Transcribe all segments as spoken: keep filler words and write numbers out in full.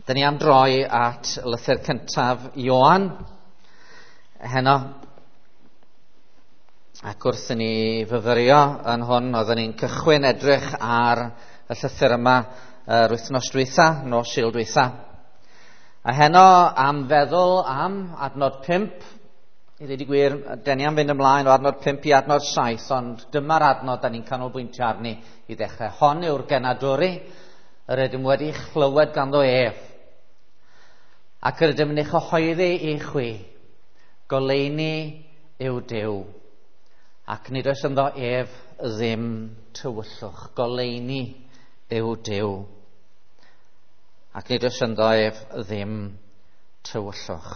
Da ni am droi at lythyr cyntaf Ioan heno. Ac wrth i ni fyfyrio yn hwn, oedden ni'n cychwyn edrych ar y llythyr yma yr wythnos dwytha, nos Sul dwytha. A heno am feddwl am adnod pump, i ddweud i gwir, da ni am fynd ymlaen o adnod pump i adnod saith, ond dyma'r adnod da ni'n canolbwyntio arni i ddechrau. Hon yw'r genadwri, yr ydym wedi chlywed ganddo ef. Ac yr ydym ni chyhoeddi i chwi, goleini yw Duw, ac nid oes ynddo ef ddim tywyllwch. Goleini yw Duw, ac nid oes ynddo ef ddim tywyllwch.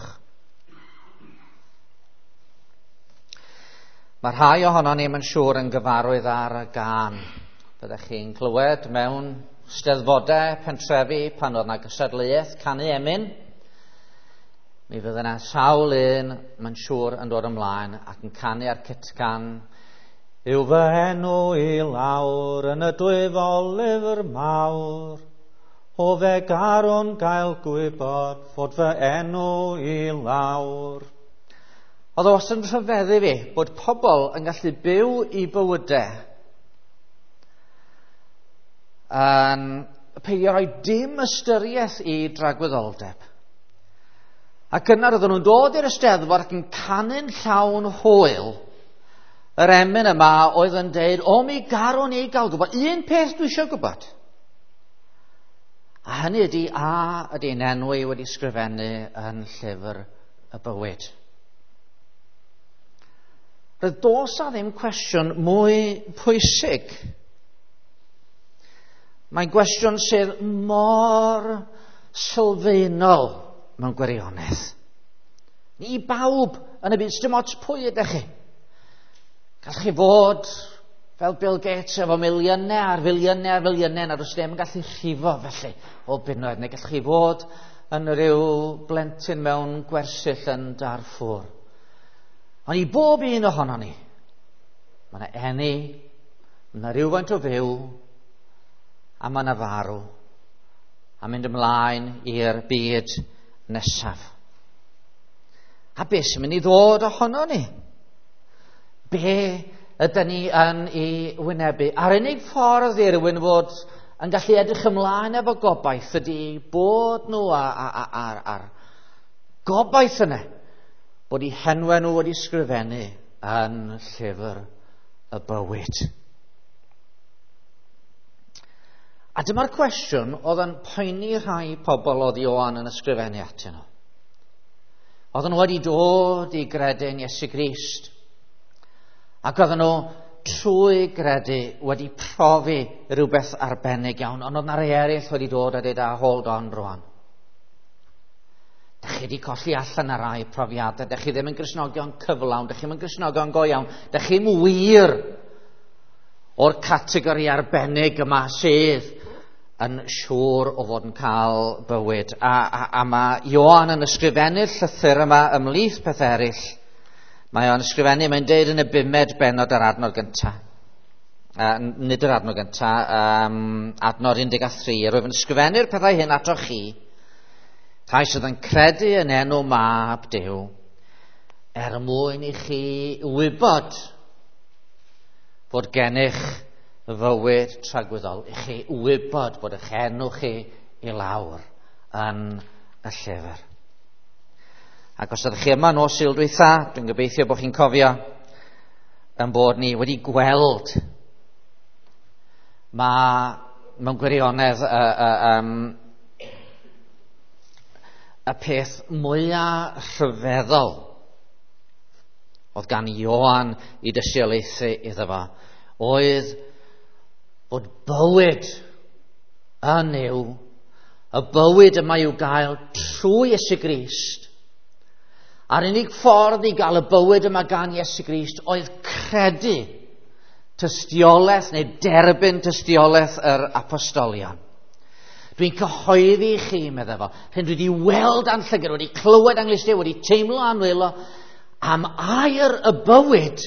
Mae rhai ohono ni yn siŵr yn gyfarwydd ar y gân. Byddech chi'n clywed mewn steddfodau pentrefi pan oedd yna gystadleuaeth canu emyn. Mi fydd yna sawl un mae'n siŵr yn dod ymlaen ac yn canu ar cytgan. Yw fy enw i lawr yn y dwyfolyfr mawr, o fe garwn gael gwybod fod fy enw i lawr. Oedd o wastad yn rhyfeddu fi bod pobl yn gallu byw i bywydau yn peidio rhoi dim ystyriaeth i dragwyddoldeb. Ac yna roedden nhw'n dod i'r Eisteddfod ac yn canu'n llawn hwyl. Yr emyn yma oedd yn deud, o mi garwn ni gael gwybod, un peth dwi eisiau gwybod. A hynny ydy, a ydy'n enwi wedi sgrifennu yn llyfr y bywyd. Roedd dos a ddim cwestiwn mwy pwysig. Mae'n gwestiwn sydd mor sylfaenol mewn gwirionedd. Ni bawb yn y byd, dim ots pwy ydych chi. Gallwch chi fod fel Bill Gates efo miliynau ar filiynau ar filiynau, nad oes ddim yn gallu rhifo felly o bunnoedd, neu gallwch chi fod yn ryw blentyn mewn gwersyll yn Darfur. Ond i bob un ohono ni, mae yna eni, mae yna rywfaint o fyw, a mae yna farw, a mynd ymlaen i'r byd nesaf. A be sy'n mynd i ddod ohono ni? Be ydyn ni yn ei wynebu? A'r unig ffordd i rywun fod yn gallu edrych ymlaen efo gobaith ydy bod nhw ar gobaith yna, bod eu henwau nhw wedi sgrifennu yn llyfr y bywyd. A dyma'r cwestiwn oedd yn poeni rhai pobl oedd Ioan yn ysgrifennu atyn nhw. Oedden nhw wedi dod i gredu'n Iesu Grist, ac oedden nhw trwy gredu wedi profi rhywbeth arbennig iawn, ond oedd yna rhai eraill wedi dod a dweud, a hold on rwan. Dych chi wedi colli allan ar rai profiadau, dych chi ddim yn Gristnogion cyflawn, dych chi ddim yn Gristnogion go iawn, dych chi'n wir o'r categori arbennig yma sydd yn siŵr o fod yn cael bywyd. A, a, a mae Ioan yn ysgrifennu'r llythyr yma ymhlith pethau eraill. Mae o'n ysgrifennu, mae'n deud yn y bumed benod yr adnod gyntaf. Uh, nid yr adnod gyntaf, um, adnod un deg a thri. Rwyf yn ysgrifennu'r pethau hyn atoch chi, rhai sydd yn credu yn enw mab Duw, er mwyn i chi wybod bod gennych fywyd tragwyddol, i chi wybod bod eich enw chi i lawr yn y llyfr. Ac os ydych chi yma nos Sul dwytha, dwi'n gobeithio bod chi'n cofio yn bod ni wedi gweld mae mewn gwirionedd y, y, um, y peth mwyaf rhyfeddol oedd gan Ioan i dystiolaethu iddo fo, oedd bod bywyd yn yw, y bywyd yma i'w gael trwy Iesu Grist. A'r unig ffordd i gael y bywyd yma gan Iesu Grist oedd credu tystiolaeth neu derbyn tystiolaeth yr apostolion. Dwi'n cyhoeddi chi, meddwl fo, rhaid wedi weld anllygad, wedi clywed anglistau, wedi teimlo anwylo am air y bywyd.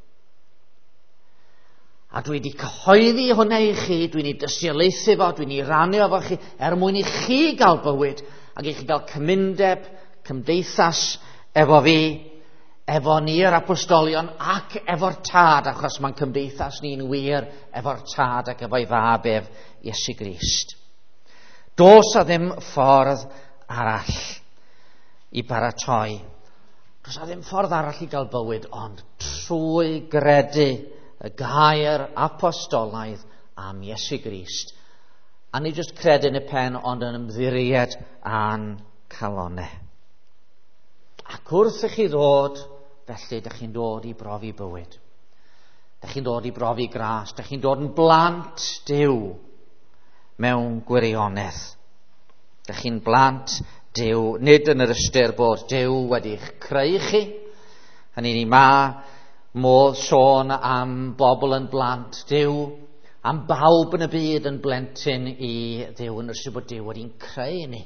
A dwi wedi cyhoeddi hwnna i chi, dwi'n ei dystiolaethu fo, dwi'n ei rannu efo chi, er mwyn i chi gael bywyd ac i chi gael cymundeb, cymdeithas efo fi, efo ni'r apostolion ac efo'r tad, achos mae'n cymdeithas ni'n wir efo'r tad ac efo'i fab ef Iesu Grist. Does a ddim ffordd arall i baratoi. Does a ddim ffordd arall i gael bywyd, ond trwy gredu y gair apostolaidd am Iesu Grist. A ni jyst credu yn y pen, ond yn ymddiried a'n calonau. Ac wrth i chi ddod, felly, ydych chi'n dod i brofi bywyd. Ydych chi'n dod i brofi gras. Ydych chi'n dod yn blant Duw mewn gwirionedd. Ydych chi'n blant Duw, nid yn yr ystyr bod Duw wedi'ch creu chi. Hynny ni ma modd sôn am bobl yn blant Duw, am bawb yn y byd yn blentyn i Duw, yn ystyr bod Duw wedi'n creu ni.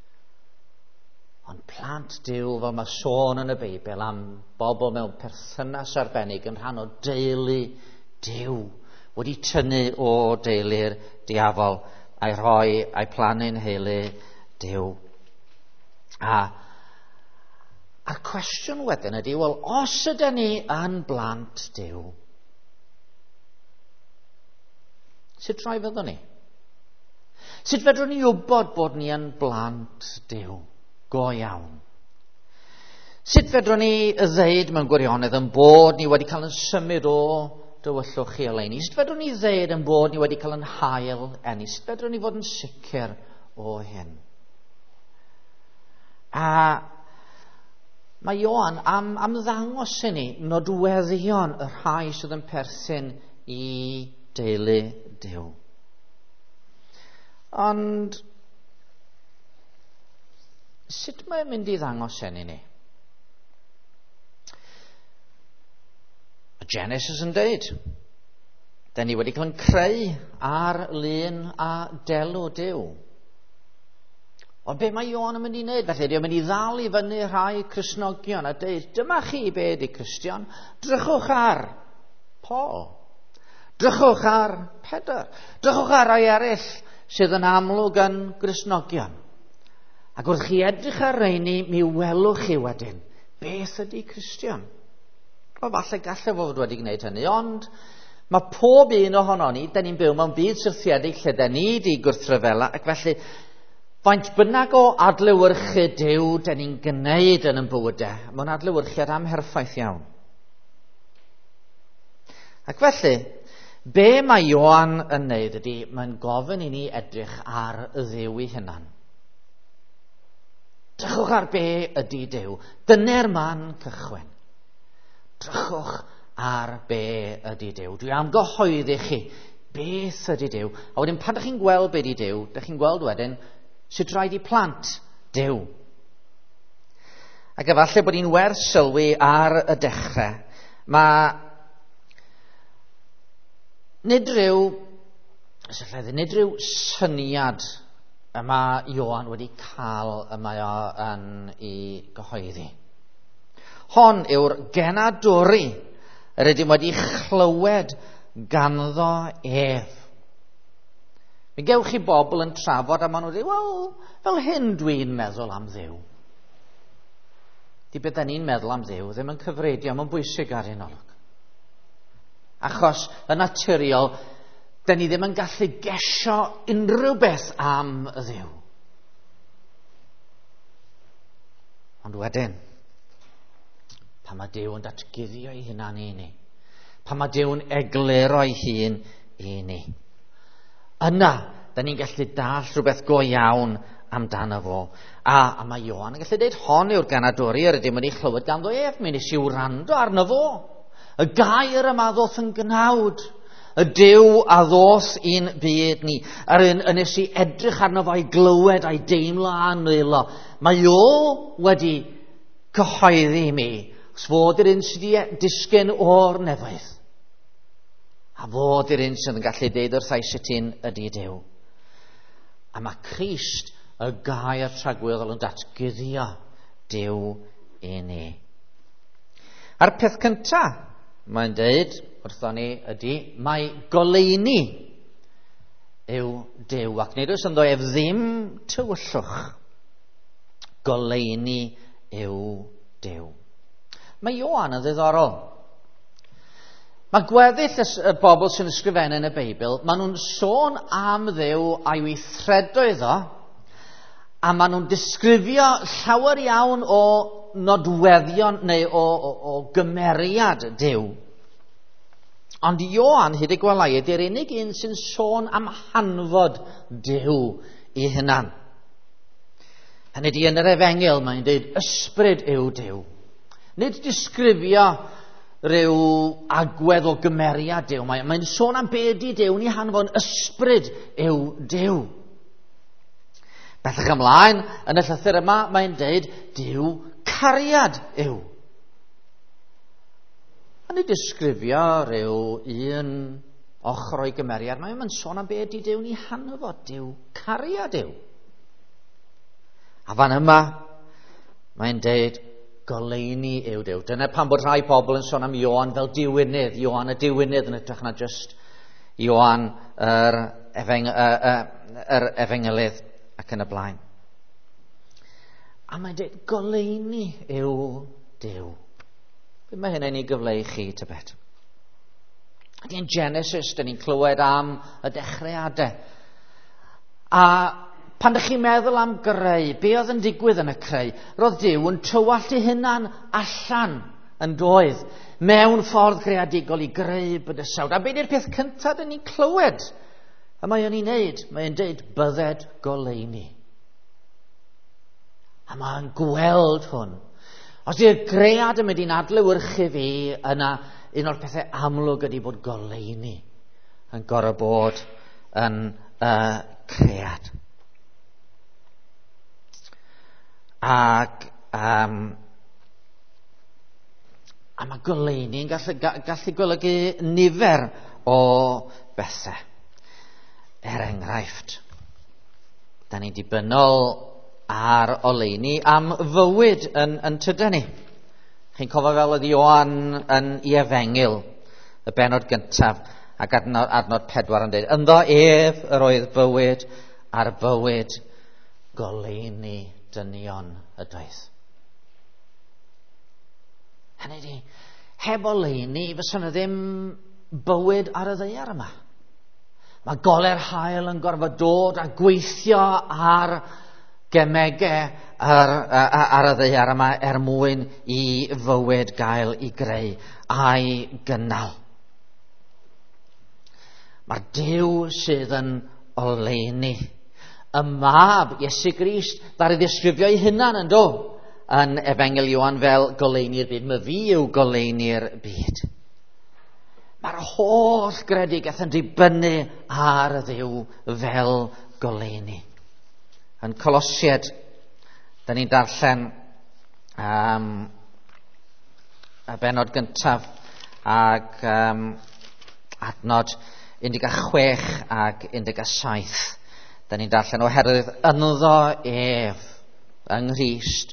Ond plant Duw, fel mae sôn yn y Beibl, am bobl mewn perthynas arbennig yn rhan o deulu Duw, wedi tynnu o deulu'r diafol, a'i rhoi a'i plannu'n heulu Duw. A a'r cwestiwn wedyn ydy, wel, os ydyn ni yn blant Duw, sut rhoi fyddwn ni? Sut fedrwn ni wybod bod ni yn blant Duw go iawn? Sut fedrwn ni ddeud mewn gwirionedd yn bod ni wedi cael yn symud o dywyllwch chi oleuni? Sut fedrwn ni ddeud yn bod ni wedi cael yn hael eni? Sut fedrwn ni fod yn sicr o hyn? A mae Ioan am, am ddangos i ni nodweddion y rhai sydd yn perthyn i deulu Duw. Ond sut mae'n mynd i ddangos hyn i ni? Y Genesis yn deud, da ni wedi cael yn creu ar lun a delw Duw. Ond be mae Ioan yn mynd i wneud? Felly, di'n mynd i ddal i fyny rhai Cristnogion a deud, dyma chi be di Cristion, drychwch ar Paul, drychwch ar Pedr, drychwch ar rai eraill sydd yn amlwg yn Gristnogion. Ac wrth chi edrych ar reini, mi welwch chi wedyn, beth ydy Cristion? O, falle gallai fod wedi gwneud hynny, ond mae pob un ohono ni, da ni'n byw mewn byd syrthiedig lle da ni di gwrthryfela, ac felly faint bynnag o adlewyrchu Duw da ni'n gwneud yn yn bywydau, mae'n adlewyrchiad amherffaith iawn. Ac felly, be mae Ioan yn wneud ydy, mae'n gofyn i ni edrych ar y Dduw ei hunan. Drychwch ar be ydy Duw. Dyna'r man cychwyn. Drychwch ar be ydy Duw. Dwi am gyhoeddi chi beth ydy Duw. A wedyn pan ydych chi'n gweld be ydy Duw, ydych chi'n gweld wedyn sut rhaid i plant Duw. Ac efallai bod ni'n werth sylwi ar y dechrau. Mae nid ryw, nid ryw syniad yma Ioan wedi cael yma yn ei gyhoeddi. Hon yw'r genadwri yr ydym wedi chlywed ganddo ef. Mi gewch chi bobl yn trafod a maen nhw'n dweud, wel, fel hyn dwi'n meddwl am Dduw. Di beth da ni'n meddwl am Dduw ddim yn cyfredio, mae'n bwysig ar un olwg. Achos yn naturiol, da ni ddim yn gallu gesio unrhyw beth am y Dduw. Ond wedyn, pan mae Duw yn datguddio ei hunan i ni, pan mae Duw yn egluro ei hun i ni, yna, da ni'n gallu dall rhywbeth go iawn amdano fo. A, a mae Ioan yn gallu dweud hon yw'r ganadwri yr ydym wedi chlywed ganddo ef. Mi nes i wrando arno fo. Y gair yma ddoth yn gnawd. Y Duw a ddoth i'n byd ni. Ar un nes i edrych arno fo i glywed a'i deimlo a'n nwylo. Mae o wedi cyhoeddi mi. Os fod yr un sydd wedi disgyn o'r nefoedd. A fod yr un sydd yn gallu deud wrth eis y tyn ydy Duw. A mae Crist, y gair tragweddol, yn datguddio Duw i ni. A'r peth cyntaf, mae'n deud wrtho ni ydy, mae goleuni yw Duw. Ac nid oes ynddo ef ddim tywyllwch. goleini yw Duw. Mae Ioan yn ddiddorol. Mae gweddill y bobl sy'n ysgrifennu yn y Beibl, maen nhw'n sôn am Dduw a'i weithredoedd o, a maen nhw'n disgrifio llawer iawn o nodweddion neu o, o, o gymeriad Duw. Ond Ioan, hyd y gwelai, ydy'r unig un sy'n sôn am hanfod Duw ei hunan. Hynny ydy yn yr Efengil, mae'n dweud ysbryd yw Duw. Nid disgrifio rhyw agwedd o gymeriad Duw. Mae'n mae sôn am be ydy Duw, ni hanfod ysbryd yw Duw. Bellach ymlaen, yn y llythyr yma, mae'n dweud Duw cariad yw. A ni disgrifio rhyw un ochr o'i gymeriad, mae'n sôn am be ydy Duw, ni hanfod Duw cariad yw. A fan yma, mae'n dweud goleini yw Duw. Dyna pan bod rhai pobl yn sôn am Ioan fel diwynydd. Ioan y diwynydd yn edrych na just Ioan yr, efeng, uh, uh, yr efengylydd ac yn y blaen. A mae'n dweud goleini yw Duw. Be mae hynny'n ei gyfleu chi tybed? Ydy yn Genesis, dyn ni'n clywed am y dechreuadau. A pan ydych chi'n meddwl am greu, be oedd yn digwydd yn y creu? Roedd Duw yn tywallt ei hunan allan yn doedd, mewn ffordd greadigol i greu bydysawd. A be ydy'r peth cyntaf dyn ni'n clywed? A mae o'n i'n neud, mae'n deud bydded goleini. A mae'n gweld hwn. Os yw'r gread yn mynd i'n adlewyrchu fi, yna un o'r pethau amlwg ydy bod goleini yn gorau bod yn uh, cread. Ac um, a mae goleini'n gallu, gallu golygu nifer o bethau. Er enghraifft, da ni'n dibynnol ar oleini am fywyd yn, yn tydyn ni. Chi'n cofio fel oedd Ioan yn ei efengil, y benod gyntaf, ac adnod, adnod pedwar yn dweud, ynddo ef yr oedd bywyd ar bywyd goleini dynion y doedd. Hynny ydy, heb oleini fysa na ddim bywyd ar y ddaear yma. Mae gole'r haul yn gorfod dod a gweithio ar gemegau ar, ar y ddaear yma er mwyn i fywyd gael i greu a'i gynnal. Mae'r Duw sydd yn oleini. Y mab, Iesu Grist, ddari ddisgrifio ei hunan yn do, yn Efengil Ioan fel goleini'r byd. Mae fi yw goleini'r byd. Mae'r holl gredigeth yn dibynnu ar y Dduw fel goleini. Yn Colosied, da ni'n darllen um, y benod gyntaf ag um, adnod un deg chwech ag un deg saith. Da ni'n darllen oherwydd ynddo ef yng Nghrist,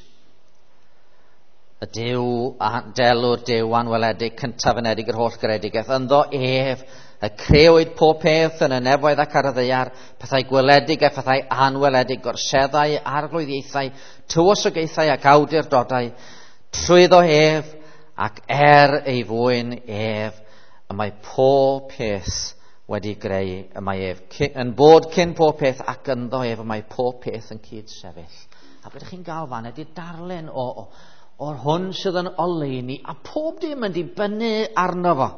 y Duw, delw'r Duw anweledig, cyntaf yn edig yr holl gredigeth. Ynddo ef y creuwyd pob peth yn y nefoedd ac ar y ddaear, pethau gweledig a pethau anweledig, gorseddau, arglwyddiaethau, tywysogaethau ac awdurdodau, trwyddo ef ac er ei fwyn ef, y mae pob peth wedi greu, y mae ef yn bod cyn pob peth ac ynddo ef, y mae pob peth yn cyd sefyll. A beth ydych chi'n gael fan ydy darlun o, o, o'r hwn sydd yn oleini, a pob dim yn dibynnu arno fo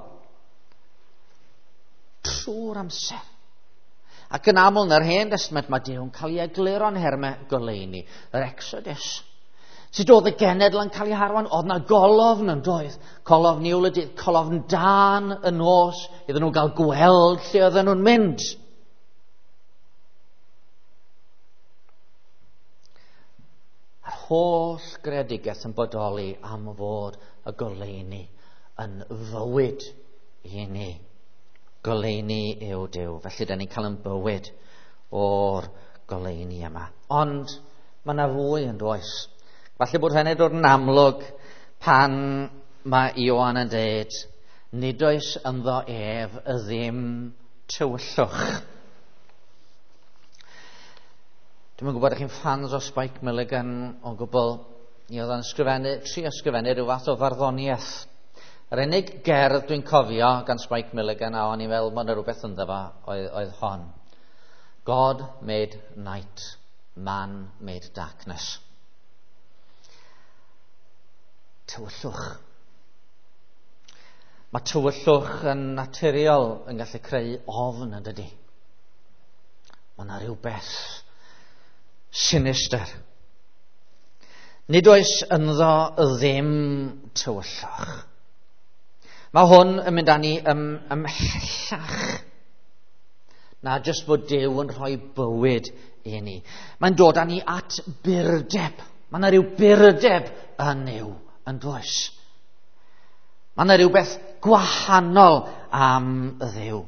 trwy'r amser. Ac yn aml yn yr Hen Testament mae Duw'n cael ei egluro'n herme goleini. Yr Exodus, sut oedd y genedl yn cael ei harwan, oedd na golofn yn doedd. Colofn niwl y dydd, colofn dan y nos, iddyn nhw gael gweld lle oedden nhw'n mynd. Yr holl gredigeth yn bodoli am fod y goleini yn fywyd i ni. Goleini yw Duw. Felly da ni'n cael yn bywyd o'r goleini yma. Ond mae yna fwy yn does. Falle bod hynny dod yn amlwg pan mae Ioan yn dweud, nid oes ynddo ef y ddim tywyllwch. Dwi'n yn gwybod ych chi'n fans o Spike Milligan o gwbl. Ni oedd yn sgrifennu, tri ysgrifennu rhyw fath o farddoniaeth. Yr unig gerdd dwi'n cofio gan Spike Milligan, a o'n i'n meddwl mae'n rhywbeth ynddo fo, oedd, oedd hon. God made night, man made darkness. Tywyllwch. Mae tywyllwch yn naturiol yn gallu creu ofn yn dydi. Mae yna rhywbeth sinister. Nid oes ynddo ddim tywyllwch. Mae hwn yn mynd â ni ym, ymhellach na jyst bod Duw yn rhoi bywyd i ni. Mae'n dod â ni at byrdeb. Mae yna rhyw byrdeb yn Duw, yn does. Mae yna rhywbeth gwahanol am Dduw.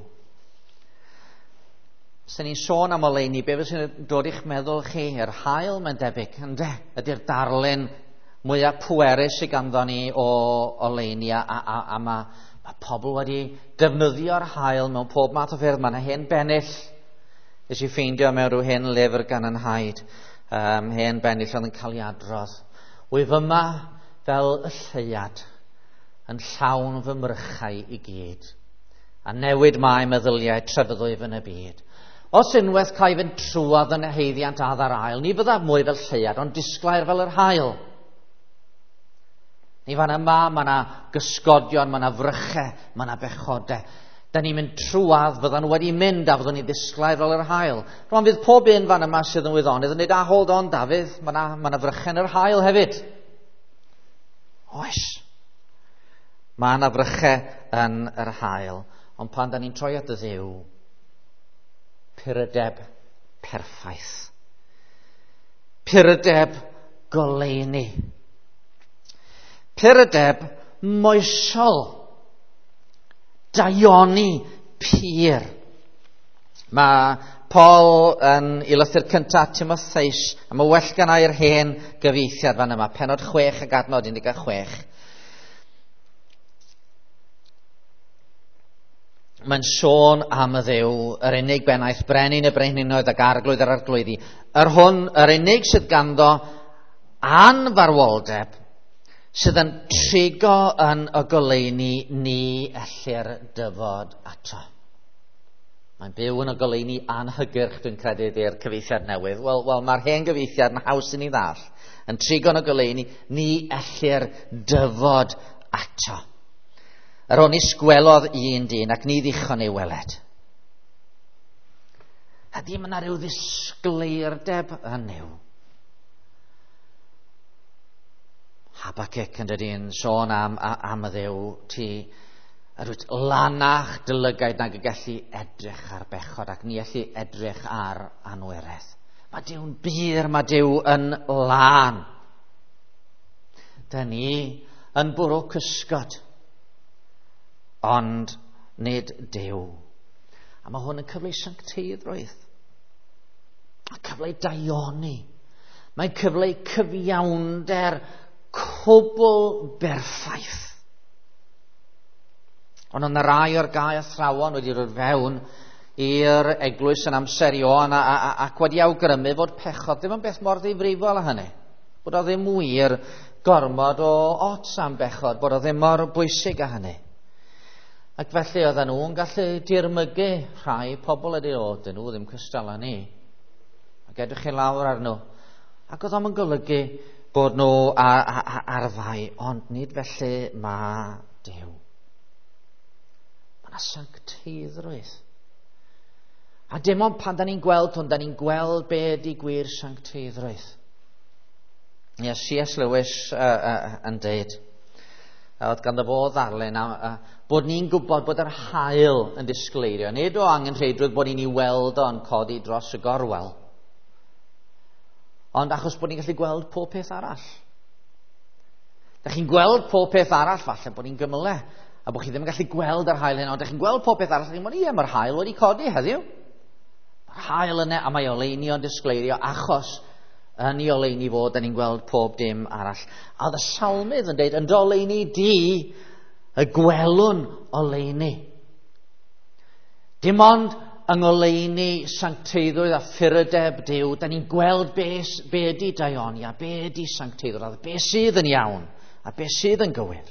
Os ni'n sôn am oleuni, be fydd dod i'ch meddwl chi? Yr haul mae'n debyg, ynddo? Ydy'r darlun mwyaf pwerus sy ganddo ni o oleuni, a, a, a mae ma pobl wedi defnyddio'r haul mewn pob math o ffyrdd. Mae yna hen bennill, nes i ffeindio mewn rhyw hen lyfr gan yn haid, um, hen bennill oedd yn cael ei adrodd. Wyf yma fel y lleiad, yn llawn fy mrychau i gyd, a newid mae meddyliau trefyddwyf yn y byd. Os unwaith cael fynd trwodd yn y heiddiant add ar ail, ni bydda mwy fel lleiad, ond disglair fel yr haul. Ni fan yma, mae yna gysgodion, mae yna frychau, mae yna bechodau. Da ni'n mynd trwadd, fyddan nhw wedi mynd a fyddan ni disglair fel yr haul. Rwan fydd pob un fan yma sydd yn wyddonydd yn dweud, a hold on Dafydd, mae yna, ma yna frychau yn yr haul hefyd. Oes. Mae yna frychau yn yr haul. Ond pan da ni'n troi at y Dduw, pyrdeb perffaith. Pyrdeb goleuni. Pyrdeb moesol. Daioni pur. Mae Paul yn i lythyr cyntaf Timotheus, a mae well gan ai'r hen gyfieithiad fan yma, penod chwech ag adnod un deg chwech. Mae'n sôn am y Dduw, yr unig bennaeth brenin y brenhinoedd ac arglwydd yr arglwyddi. Yr hwn, yr unig sydd ganddo anfarwoldeb, sydd yn trigo yn y goleuni ni ellir dyfod ato. Mae'n byw yn y goleuni anhygyrch, dwi'n credu, i'r cyfeithiad newydd. Wel, wel mae'r hen gyfeithiad yn haws i ni ddall. Yn trigo yn y goleuni ni ellir dyfod ato. Yr hwn i sgwelodd un dyn ac ni ddichon ei weled. Ydy yna rhyw ddisgleirdeb yn Dduw. Habacuc yn dydy'n sôn am, am y Dduw, ti ydwyd lanach dylygaid nag y gallu edrych ar bechod ac ni allu edrych ar anwyredd. Mae Dyw'n byr, mae Dyw yn lan. Da ni yn bwrw cysgod, ond nid Dyw. A mae hwn yn cyfle i sancteiddrwydd. Mae'n cyfle i daioni. Mae'n cyfle i cyfiawnder cwbl berffaith. Ond yna rai o'r gai athrawon wedi rhoi fewn i'r eglwys yn amser Ioan a, a, a, ac wedi awgrymu fod pechod ddim yn beth mor ddifrifol â hynny. Bod o ddim wir gormod o ots am bechod, bod o ddim mor bwysig â hynny. Ac felly oedden nhw'n gallu dirmygu rhai pobl ydy o, dyn nhw ddim cystal â ni. Ac edrych i lawr ar nhw. Ac oedd o'n golygu bod nhw ar, ar, ar fai, ond nid felly mae Dyw. Mae yna sancteiddrwydd. A dim ond pan da ni'n gweld hwn, da ni'n gweld be ydy gwir sancteiddrwydd. Ie, C S Lewis uh, uh, yn deud, oedd ganddo fo ddarlun, a, a, bod ni'n gwybod bod yr haul yn disgleirio. Nid o angen rheidrwydd bod ni'n ei weld o'n codi dros y gorwel. Ond achos bod ni'n gallu gweld pob peth arall. Da chi'n gweld pob peth arall, falle bod ni'n gymyle, a bod chi ddim yn gallu gweld yr haul hyn, ond da chi'n gweld pob peth arall, a chi'n mwyn, ie, mae'r haul wedi codi heddiw. Mae'r haul yna, a mae oleuni o'n disgleirio, achos yn ei oleuni fod, da ni'n gweld pob dim arall. A oedd y salmydd yn deud, yn dy oleuni di, y gwelwn oleuni. Dim ond yng ngoleuni sancteiddrwydd a ffyrdeb Duw, da ni'n gweld be, be ydy daioni, a be ydy sancteiddrwydd, a be sydd yn iawn, a be sydd yn gywir.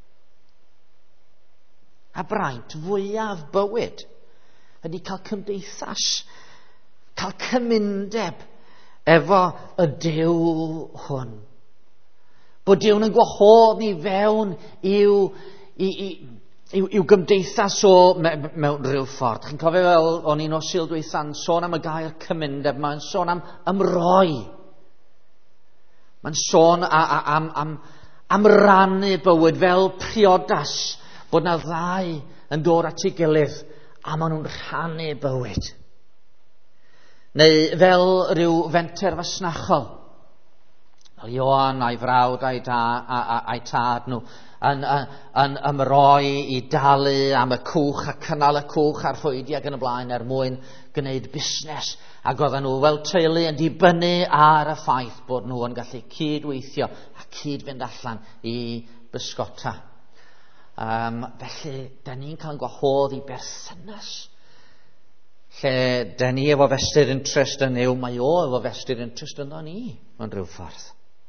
A braint fwyaf bywyd ydy cael cymdeithas, cael cymundeb efo y Duw hwn. Bod Duw'n yn gwahodd ni fewn i'w, i'w, i'w gymdeithas o mewn rhyw ffordd. Chi'n cofio fel o'n i'n osil dweitha'n sôn am y gair cymundeb, mae'n sôn am ymroi. Mae'n sôn a, a, am, am, am rannu bywyd fel priodas, bod na ddau yn dod at ei gilydd a maen nhw'n rhannu bywyd. Neu fel rhyw fenter fasnachol. Fel Ioan a'i frawd a'i, da, a, a, a tad nhw yn, yn, yn ymroi i dalu am y cwch a cynnal y cwch a'r ffwydi ac yn y blaen er mwyn gwneud busnes. Ac oedden nhw fel teulu yn dibynnu ar y ffaith bod nhw yn gallu cydweithio a cyd fynd allan i bysgota. Um, felly, da ni'n cael gwahodd i berthynas. Lle da ni efo fesur interest yn yw, mae o efo fesur interest yno ni mewn rhyw ffordd.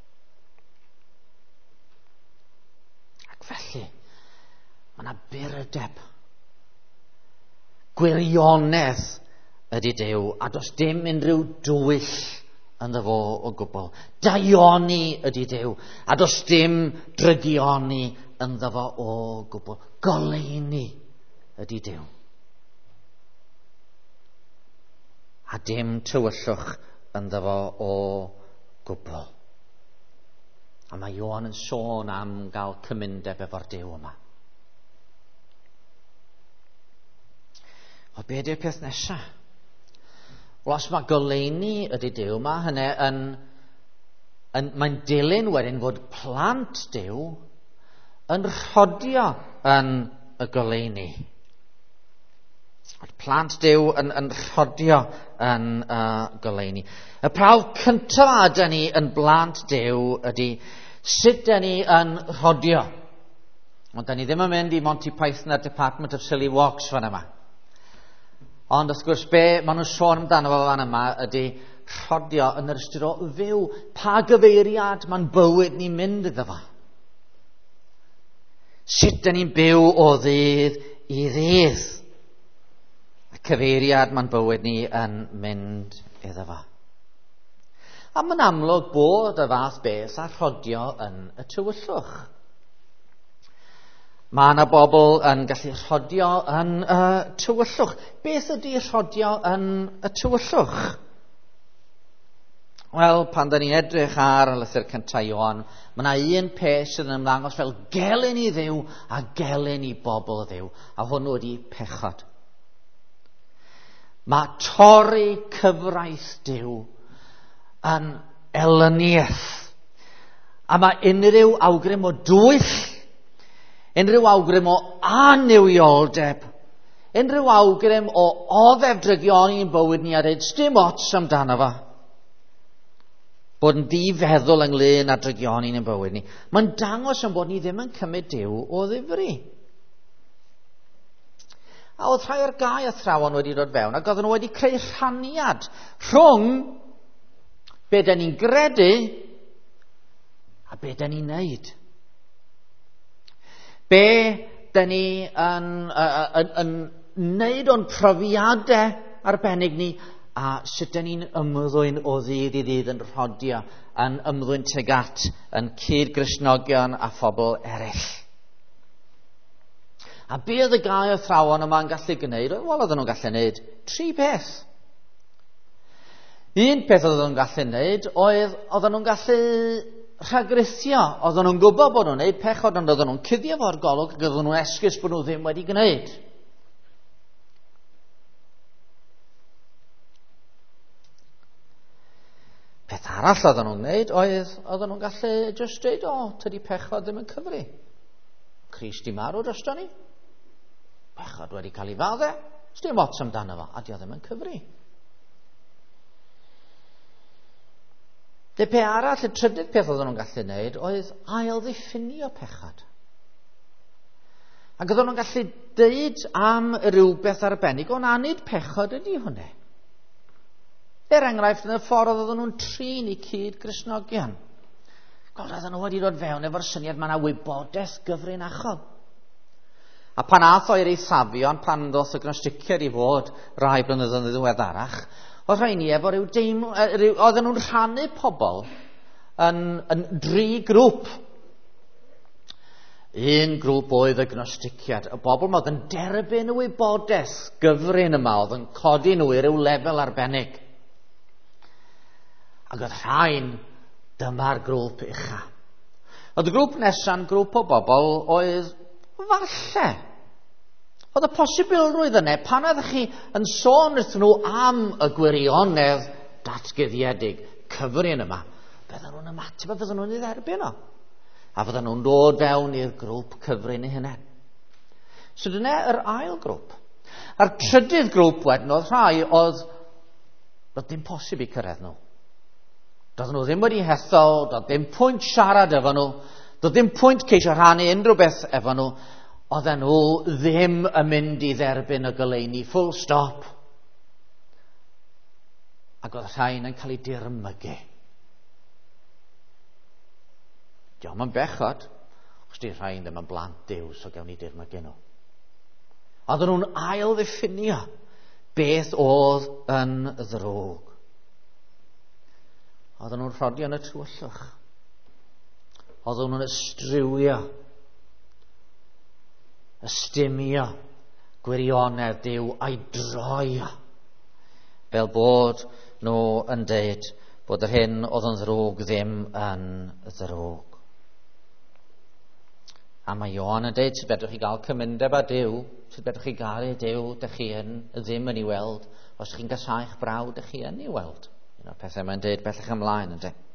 Ac felly, mae yna byrdeb. Gwirionedd ydy Duw, a does dim unrhyw dwyll ynddo fo o gwbl. Daioni ydy Duw, a does dim drygioni ynddo fo o gwbl. Goleuni ydy Duw. A dim tywyllwch ynddo fo o gwbl. A mae Ioan yn sôn am gael cymundeb efo'r Duw yma. O be ydy'r peth nesaf? Wel, os mae goleuni ydy Duw yma, hynny yn, yn, mae'n dilyn wedyn fod plant Duw yn rhodio yn y goleuni. Oedd plant Duw yn, yn rhodio yn uh, goleuni. Y prawf cyntaf a da ni yn blant Duw ydy sut da ni yn rhodio. Ond da ni ddim yn mynd i Monty Python a'r Department of Silly Walks fan yma. Ond wrth gwrs be maen nhw'n sôn amdano fo fan yma ydy rhodio yn yr ystyr o fyw. Pa gyfeiriad mae'n bywyd ni'n mynd iddo fo. Sut da ni'n byw o ddydd i ddydd. Y cyfeiriad mae'n bywyd ni yn mynd iddo fo. A mae'n amlwg bod y fath beth a rhodio yn y tywyllwch. Mae yna bobl yn gallu rhodio yn y tywyllwch. Beth ydy rhodio yn y tywyllwch? Wel, pan da ni'n edrych ar y lythyr cyntaf Ioan, mae yna un peth sydd yn ymddangos fel gelyn i Dduw a gelyn i bobl Dduw. A hwnnw ydy pechod. Mae torri cyfraith Duw yn elyniaeth. A mae unrhyw awgrym o dwyll, unrhyw awgrym o anywioldeb, unrhyw awgrym o oddef drygioni yn bywyd ni a dweud sdim ots amdano fo. Bod yn ddifeddwl ynglyn â drygioni yn bywyd ni. Mae'n dangos am bod ni ddim yn cymryd Duw o ddifri. A oedd rhai o'r gau athrawon wedi dod fewn ac oedden nhw wedi creu rhaniad rhwng be da ni'n gredu a be da ni'n neud. Be da ni yn, yn, yn, yn neud o'n profiadau arbennig ni a sut da ni'n ymddwyn o ddydd i ddydd yn rhodio, yn ymddwyn tuag at yn cyd-gristnogion a phobl eraill. A be oedd y gau athrawon yma'n gallu gwneud? Wel, oedden nhw'n gallu gwneud tri peth. Un peth oedden nhw'n gallu gwneud oedd oedden nhw'n gallu rhagrithio. Oedden nhw'n gwybod bod nhw'n gwneud pechod, ond oedden nhw'n cuddio fo'r golwg ac oedden nhw'n esgus bod nhw ddim wedi gwneud. Peth arall oedden nhw'n gwneud oedd oedden nhw'n gallu just dweud, o, tydi pechod ddim yn cyfri. Crist i marw drosto ni. Pechod wedi cael ei fadde. Sdim ots amdano fo, a di o ddim yn cyfri. De pe arall, y trydydd peth oedden nhw'n gallu wneud oedd ail ddiffinio pechod. Ac oedden nhw'n gallu deud am rhywbeth arbennig, o'n anid pechod ydy hwnna. Er enghraifft, yn y ffordd oedden nhw'n trin i cyd Gristnogion. Gweld oedden nhw wedi dod fewn efo'r syniad mae yna wybodaeth gyfrinachol. A pan ath o'r eithafio, pan ddoth y Gnosticiaid i fod rai blynyddoedd yn ddiweddarach, oedd rhain i efo ryw deiml, oedden nhw'n rhannu pobl yn, yn dri grŵp. Un grŵp oedd y Gnosticiaid, y bobl oedd yn derbyn y wybodaeth gyfrin yma, oedd yn codi nhw i ryw lefel arbennig. Ac oedd rhain, dyma'r grŵp ucha. Oedd y grŵp nesa'n grŵp o bobl oedd falle. Oedd y posibilrwydd yna, pan oeddech chi yn sôn wrthyn nhw am y gwirionedd datguddiedig cyfrin yma, bydden nhw'n ymateb a bydden nhw'n ei dderbyn o. A bydden nhw'n dod fewn i'r grŵp cyfrin eu hunain. So dyna yr ail grŵp. A'r trydydd grŵp wedyn oedd rhai oedd oedd dim posib i cyrraedd nhw. Doedd nhw ddim wedi hethol, doedd dim pwynt siarad efo nhw, doedd dim pwynt ceisio rhannu unrhyw beth efo nhw, oedden nhw ddim yn mynd i dderbyn y goleuni, full stop. Ac oedd rhain yn cael ei dirmygu. Diolch yn bechod, os di rhain ddim yn blant Duw, so gawn ni dirmygu nhw. Oedden nhw'n ail ddiffinio beth oedd yn ddrwg. Oedden nhw'n rhodi yn y tywyllwch. Oedden nhw'n ystriwio, ystymio gwirionedd Duw a'i droio. Fel bod nhw yn deud bod yr hyn oedd yn ddrwg ddim yn ddrwg. A mae Ioan yn deud, sut fedrwch chi gael cymundeb â Duw, sut fedrwch chi gael ei Duw dych chi yn ddim yn ei weld, os chi'n gasau'ch braw dych chi yn ei weld. Un o'r pethau mae'n deud bellach ymlaen yn deud.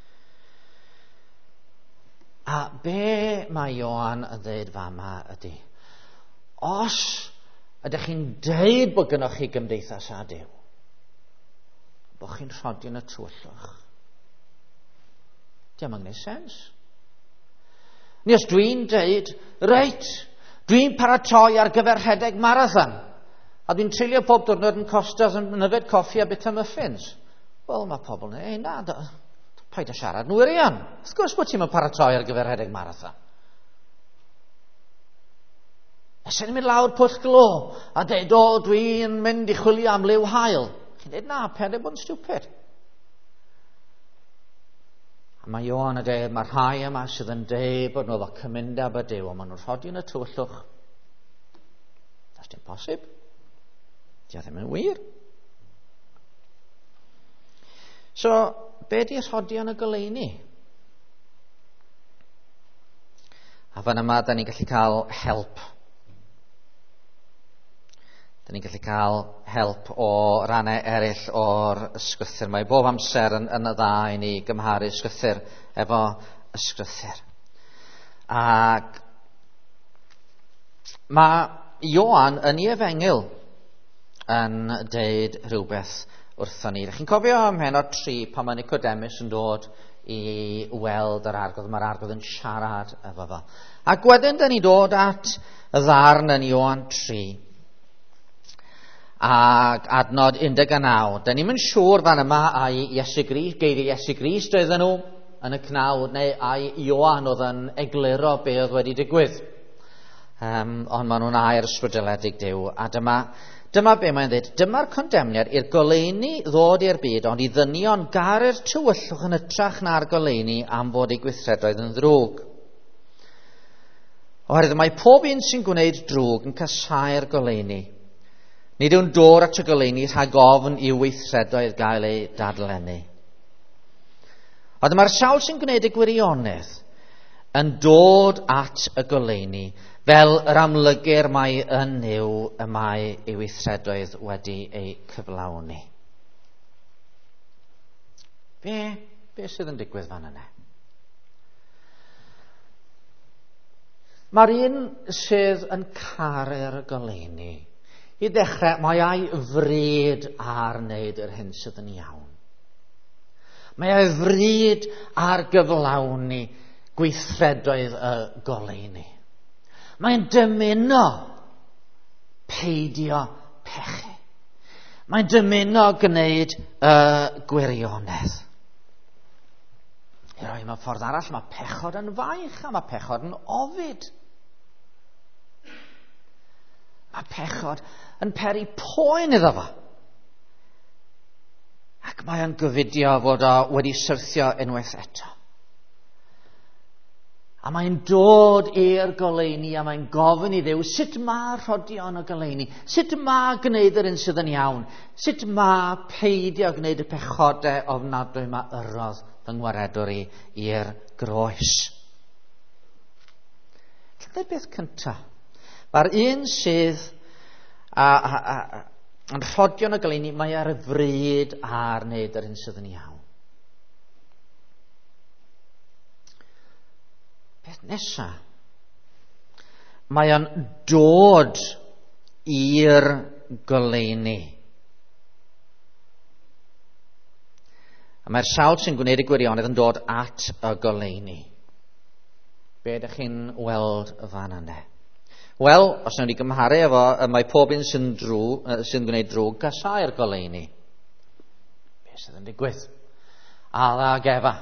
A be mae Ioan yn deud fama ydy, os ydych chi'n deud bod gynnwch chi gymdeithas â Duw, bod chi'n rhodi yn y tywyllwch, diolch yn gwneud sens. Ni os dwi'n deud, reit, dwi'n paratoi ar gyfer rhedeg marathon, a dwi'n treulio pob diwrnod yn Costas yn yfed coffi a bita muffins. Wel, mae pobl yn ei, na, paid a siarad nhw irion. Wrth gwrs bod ti'n paratoi ar gyfer rhedeg marathon. Esen ni'n mynd lawr Pwll Glo a deud, o, dwi'n mynd i chwilio am liw hael. Chi'n dweud, na, pen e bod yn stupid. A mae Ioan yn dweud, mae rhai yma sydd yn dweud bod nhw efo cymundeb â Duw, a maen nhw'n rhodi yn y tywyllwch. Das dim posib. Di o ddim yn wir. So, be di rhodi yn y goleuni? A fan yma, da ni'n gallu cael help. Da ni'n gallu cael help o rannau eraill o'r ysgrythyr. Mae bob amser yn, yn y dda i ni gymharu ysgrythyr efo ysgrythyr. Ac mae Ioan yn ei efengil yn deud rhywbeth wrthon ni. Chi'n cofio ym Mhenod tri pan mae Nicodemus yn dod i weld yr arglwydd, mae'r arglwydd yn siarad efo fo. Ac wedyn da ni dod at y ddarn yn Ioan tri. Ac adnod un deg naw. Da ni'n mynd siŵr fan yma ai Iesu Grist, geiri Iesu Grist oedden nhw yn y cnawd, neu ai Ioan oedd yn egluro be oedd wedi digwydd. Um, ond maen nhw'n air ysbrydoledig Duw. A dyma, dyma be mae'n dweud. Dyma'r condemniad i'r goleuni ddod i'r byd, ond i ddynion gar yr tywyllwch yn ytrach na'r goleuni am fod ei gweithredoedd yn ddrwg. Oherwydd mae pob un sy'n gwneud drwg yn casau'r goleuni. Nid yw'n dod at y goleuni rhag ofn i'w weithredoedd gael ei dadlennu. Ond mae'r sawl sy'n gwneud y gwirionedd yn dod at y goleuni fel yr amlygur mae yn yw y mae ei weithredoedd wedi ei cyflawni. Be, be sydd yn digwydd fan yna? Mae'r un sydd yn caru'r goleuni, i ddechrau, mae ei fryd ar wneud yr hyn sydd yn iawn. Mae ei fryd ar gyflawni gweithredoedd y goleuni. Mae'n dymuno peidio pechu. Mae'n dymuno gwneud uh, gwirionedd. I roi mewn ffordd arall, mae pechod yn faich a mae pechod yn ofid. Mae pechod yn peri poen iddo fo. Ac mae o'n gofidio fod o wedi syrthio unwaith eto. A mae'n dod i'r goleuni a mae'n gofyn i Dduw, sut mae rhodion y goleuni? Sut mae gwneud yr un sydd yn iawn? Sut mae peidio gwneud y pechodau ofnadwy mae yrodd fy ngwaredwr i i'r groes? Dyna'r beth cyntaf. Mae'r un sydd a, a, a, a, yn rhodion y goleuni, mae ar y fryd ar wneud yr un sydd yn iawn. Beth nesa? Mae o'n dod i'r goleuni. A mae'r sawl sy'n gwneud y gwirionedd yn dod at y goleuni. Be ydych chi'n weld y fan yna? Wel, os wnawn ni gymharu efo, mae pob un sy'n, drw, sy'n gwneud drwg gasau'r goleuni. Be sydd yn digwydd? Ala ag Efa.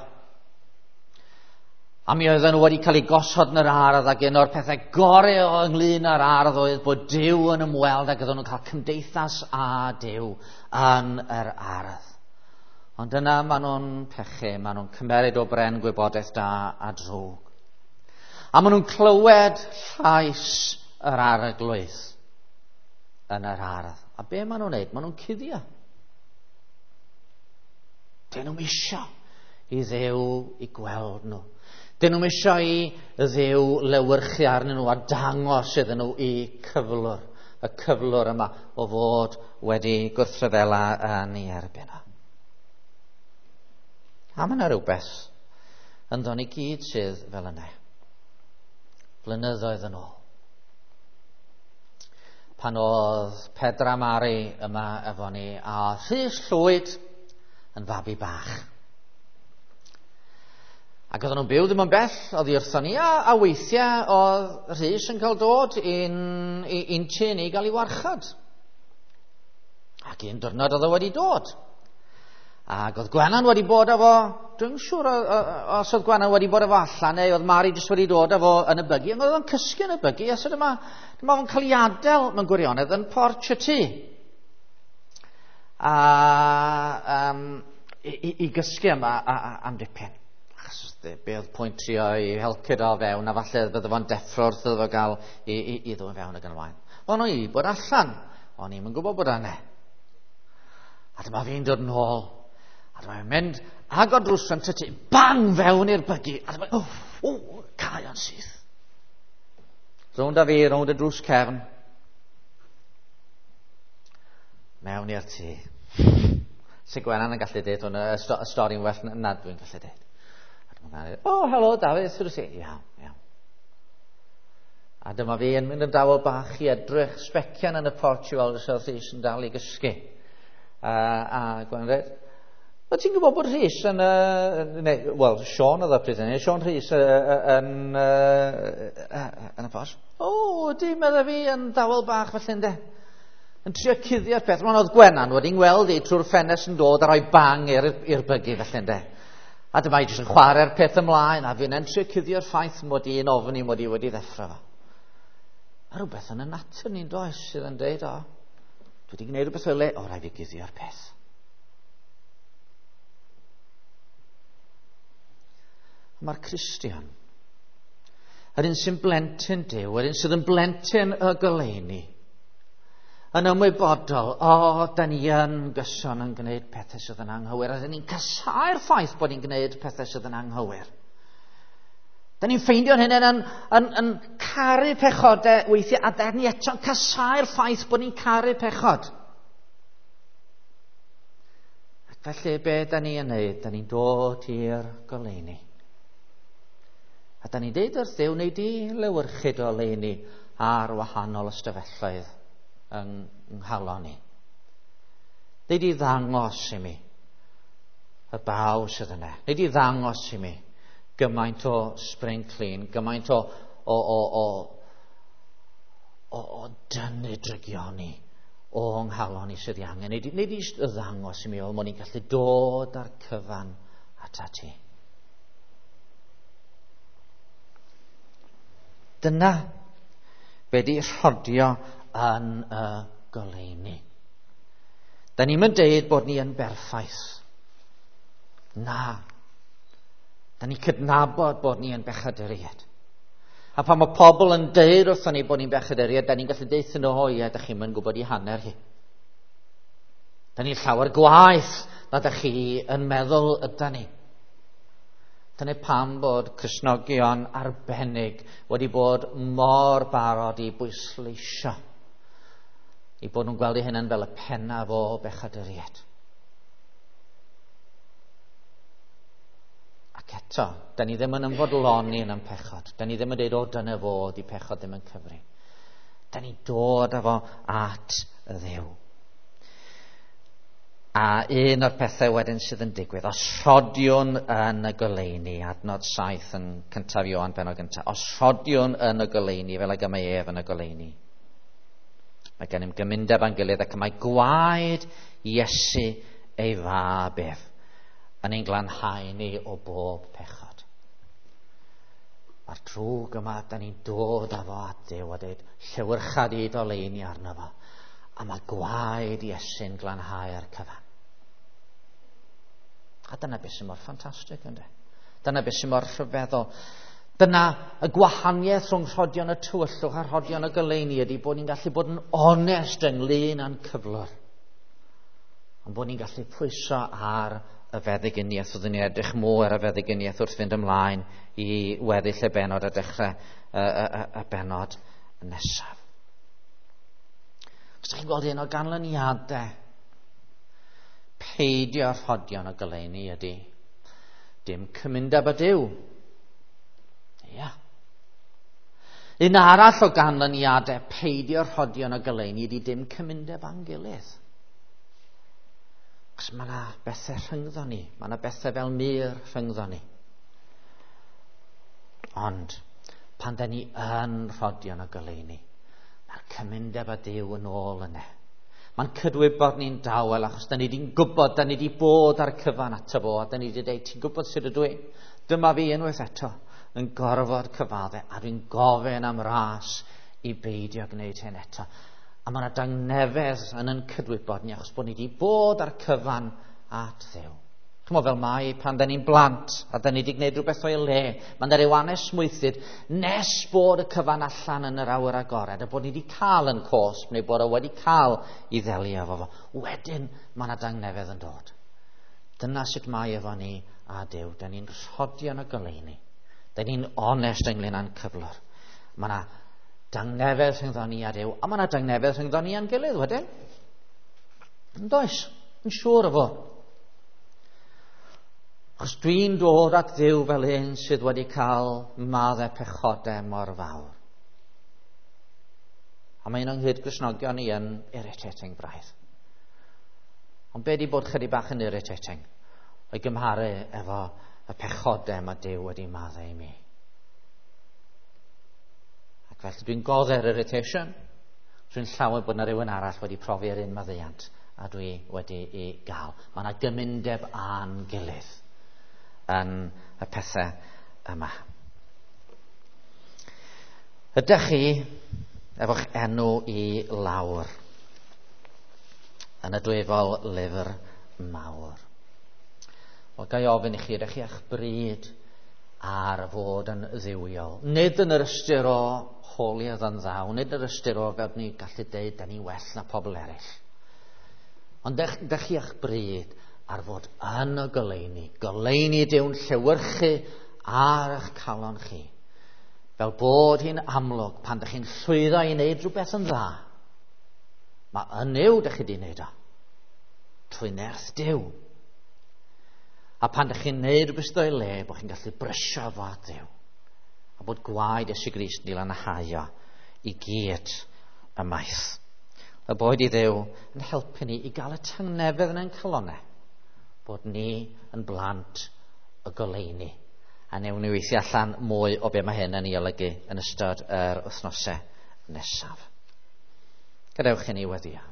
A mi oedden nhw wedi cael ei gosod yn yr ardd ac un o'r pethau gorau o ynglyn â'r ardd oedd bod Duw yn ymweld ac oedden nhw'n cael cymdeithas a Duw yn yr ardd. Ond yna maen nhw'n pechu, maen nhw'n cymeryd o bren gwybodaeth da a drwg. A maen nhw'n clywed llais yr arglwydd yn yr ardd. A be maen nhw'n neud? Maen nhw'n cuddio. Dyn nhw'n isio i Dduw i gweld nhw. Dyn nhw'n isio i Dduw lewyrchu arnyn nhw a dangos iddyn nhw i cyflwr. Y cyflwr yma o fod wedi gwrthryfela yn ei erbyn nhw. A mae yna rhywbeth yn dod i gyd sydd fel yna. Blynyddoedd yn ôl. Pan oedd Pedra Mari yma efo ni a Rhys Llwyd yn fabi bach. Ac oedden nhw'n byw ddim yn bell oddi wrthon ni, a, a weithiau oedd Rhys yn cael dod i'n un tŷ ni gael ei warchod. Ac un diwrnod oedd o wedi dod. Ac oedd Gwenan wedi bod efo, dwi'n siŵr os oedd Gwenan wedi bod efo allan, neu oedd Mari jyst wedi dod efo yn y bygi, ond oedd o'n cysgu yn y bygi, a sydd yma, dyma fo'n cael ei adael mewn gwirionedd yn porch y tŷ. A um, i, i, i gysgu yma a, a, am dipyn. Be oedd pwynt trio i helcyd o fewn, a falle bydde fo'n deffro wrth iddo fo gael i, i, i ddod fewn ag yn ymlaen. Ond o'n i bod allan, o'n i'm yn gwybod bod yna. A dyma fi'n dod yn ôl, a dyma fi'n mynd agor drws yn tytu, bang fewn i'r bygi, a dyma, o, o, cael o'n syth. Rownd a fi, rownd y drws cefn, mewn i'r tŷ. Se Gwenan yn gallu dweud hwn, y stori'n well na dwi'n gallu dweud. Oh, helo, Dafydd, sydd wedi dweud, iawn, iawn. A dyma fi yn mynd yn dawel bach i edrych, specian yn y porch i weld os oedd Rhys yn dal i gysgu. Uh, a Gwenan dweud, o ti'n gwybod bod Rhys yn, uh, neu, wel, Sean oedd o pryd hynny, Sean Rhys uh, yn, uh, uh, yn y porch. O, di meddwl fi yn dawel bach felly ynddo. Yn trio cuddio'r peth, ond oedd Gwenan wedi'n gweld i trwy'r ffenest yn dod a rhoi bang i'r bygu felly ynddo. A dyma i jyst yn chwarae'r peth ymlaen, a fi'n entrio cuddio'r ffaith mod i'n ofyn i mod i wedi ddeffro fo. A rhywbeth yn y natur ni'n does sydd yn dweud, o, dwi wedi gwneud rhywbeth fel e, o, rai fi cuddio'r peth. Mae'r Cristion, yr un sy'n blentyn Duw, yr un sydd yn blentyn y goleuni, yn ymwybodol, o, da ni yn gyson yn gwneud pethau sydd yn anghywir, a da ni'n casau'r ffaith bod ni'n gwneud pethau sydd yn anghywir. Da ni'n ffeindio'n hyn yn, yn, yn caru pechodau weithiau, a da ni eto'n casau'r ffaith bod ni'n caru pechod. Ac felly, be da ni yn neud? Da ni'n dod i'r goleuni. A da ni'n deud wrth Dduw, neu di lewyrchyd o leini ar wahanol ystafelloedd yng nghalon ni. Neu di ddangos i mi y baw sydd yna. Neu di ddangos i mi gymaint o spring clean, gymaint o, o, o, o, o, o dynnu drygion ni o nghalon ni sydd i angen. Nid, nid i ddangos i mi o mod ni'n gallu dod ar cyfan ata ti. Dyna be di rhodio yn y goleuni. Da ni'n mynd deud bod ni yn berffaith. Na. Da ni cydnabod bod ni yn bechaduriad. A pan mae pobl yn deud wrthon ni bod ni'n bechaduriad, da ni'n gallu deud yn o ie, da chi'n mynd gwybod i hanner hi. Da ni'n llawer gwaith na da chi yn meddwl yda ni. Dyna pam bod Cristnogion arbennig wedi bod mor barod i bwysleisio i bod nhw'n gweld eu hunain fel y pennaf o bechaduriad. Ac eto, da ni ddim yn ymfodloni yn pechod. Da ni ddim yn dweud, o, dyna fo, di pechod ddim yn cyfri. Da ni dod efo at y Dduw. A un o'r pethau wedyn sydd yn digwydd, os rhodiwn yn y goleuni, adnod saith yn cyntaf Ioan benod gyntaf, os rhodiwn yn y goleuni, fel ag yma ef yn y goleuni, mae gennym gymundeb a'n gilydd ac mae gwaed Iesu ei fab ef yn ein glanhau ni o bob pechod. Mae'r drwg yma, da ni'n dod efo at Duw a dweud, llewyrchad i doleuni arno fo, a mae gwaed Iesu'n glanhau ar cyfan. A dyna beth sy'n mor ffantastig, ynddo? Dyna beth sy'n mor rhyfeddol. Dyna y gwahaniaeth rhwng rhodion y tywyllwch a rhodion y goleuni ydy bod ni'n gallu bod yn onest ynglyn â'n cyflwr. Ond bod ni'n gallu pwyso ar y feddyginiaeth. Oeddwn ni'n edrych mwy ar y feddyginiaeth wrth fynd ymlaen i weddill y benod a dechrau y, y, y, y benod nesaf. Os ydych chi'n gweld un o ganlyniadau peidio rhodion y goleuni ydy dim cymundeb y Duw. Ia. Un arall o ganlyniadau peidio rhodion y goleuni ydy dim cymundeb a'n gilydd. Cos mae yna bethau rhyngddo ni. Mae yna bethau fel mur rhyngddo ni. Ond pan da ni yn rhodion y goleuni, mae'r cymundeb a Duw yn ôl yna. Mae'n cydwybod ni'n dawel achos da ni wedi'n gwybod, da ni wedi bod ar cyfan ato fo, a da ni wedi dweud, ti'n gwybod sut ydw i? Dyma fi unwaith eto yn gorfod cyfaddau, a dwi'n gofyn am ras i beidio gwneud hyn eto. A mae yna dangnefedd yn yn cydwybod ni achos bod ni wedi bod ar cyfan at Dduw. Chymod fel mai pan da ni'n blant a da ni wedi gwneud rhywbeth o'i le, mae yna ryw anesmwythyr nes bod y cyfan allan yn yr awyr agored a bod ni wedi cael yn cosp neu bod o wedi cael i ddelio efo fo. Wedyn mae yna dangnefedd yn dod. Dyna sut mae efo ni a Duw. Da ni'n rhodio yn y goleuni. Da ni'n onest ynglyn â'n cyflwr. Mae yna dangnefedd rhyngddo ni a Duw, a mae yna dangnefedd rhyngddo ni a'n gilydd wedyn. Yn does? Yn siŵr o fo. Os dwi'n dod at Dduw fel un sydd wedi cael maddau pechodau mor fawr. A mae un o'n hyd Gristnogion ni yn irritating braidd. Ond be di bod chydig bach yn irritating? O'i gymharu efo y pechodau mae Duw wedi maddau i mi. Ac felly dwi'n godde'r irritation. Dwi'n llawer bod yna rhywun arall wedi profi'r un maddeuant a dwi wedi ei gael. Mae yna gymundeb a'n gilydd yn y pethau yma. Ydych chi efo'ch enw i lawr yn y dwefol lyfr mawr? Wel, ga i ofyn i chi, ydych chi eich bryd ar fod yn dduwiol? Nid yn yr ystyr o holiad yn ddaw, nid yn yr ystyr o fel ni gallu deud da ni well na pobl eraill. Ond ydych chi eich bryd ar fod yn y goleuni, goleuni Dyw'n llewyrchu ar eich calon chi, fel bod hi'n amlwg pan ydych chi'n llwyddo i wneud rhywbeth yn dda. Mae yn Duw ydych chi wedi wneud o, trwy nerth Duw. A pan ydych chi'n wneud rhywbeth o'i le, bod chi'n gallu brysio fo at Dduw, a bod gwaed Iesu Grist yn lanhau i gyd y maith. Y bod i Dduw yn helpu ni i gael y tangnefedd yn ein calonau, bod ni yn blant y goleuni. A newn ni weithio allan mwy o be mae hyn yn ei olygu yn ystod yr wythnosau nesaf. Gadewch i ni wedi.